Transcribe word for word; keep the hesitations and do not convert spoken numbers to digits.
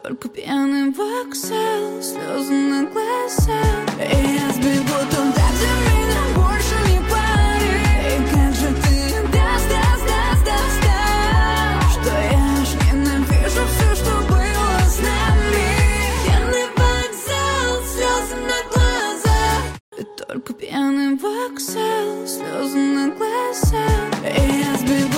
Только пьяный вокзал, слезы на глазах. И я сбегу туда, где меня больше не парит. И как же ты даст, даст, даст, даст, даст, что я аж ненавижу все, что было с нами. Пьяный вокзал, слезы на глазах. И только пьяный вокзал, слезы на глазах. И я сбегу